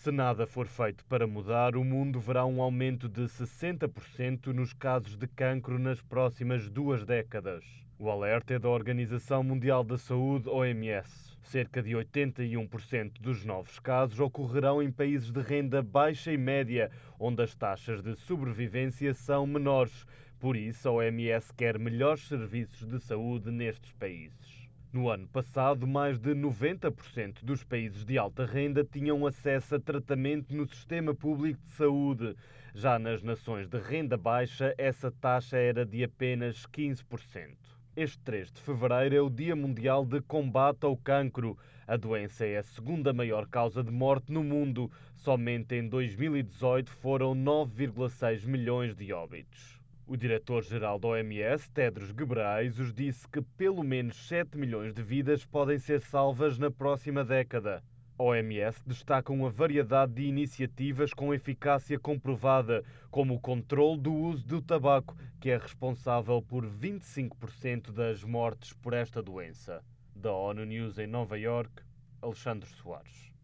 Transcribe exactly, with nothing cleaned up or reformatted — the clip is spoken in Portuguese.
Se nada for feito para mudar, o mundo verá um aumento de sessenta por cento nos casos de cancro nas próximas duas décadas. O alerta é da Organização Mundial da Saúde, O M S. Cerca de oitenta e um por cento dos novos casos ocorrerão em países de renda baixa e média, onde as taxas de sobrevivência são menores. Por isso, a O M S quer melhores serviços de saúde nestes países. No ano passado, mais de noventa por cento dos países de alta renda tinham acesso a tratamento no sistema público de saúde. Já nas nações de renda baixa, essa taxa era de apenas quinze por cento. Este três de fevereiro é o Dia Mundial de Combate ao Cancro. A doença é a segunda maior causa de morte no mundo. Somente em dois mil e dezoito foram nove vírgula seis milhões de óbitos. O diretor-geral da O M S, Tedros Ghebreyesus, disse que pelo menos sete milhões de vidas podem ser salvas na próxima década. A O M S destaca uma variedade de iniciativas com eficácia comprovada, como o controle do uso do tabaco, que é responsável por vinte e cinco por cento das mortes por esta doença. Da ONU News em Nova Iorque, Alexandre Soares.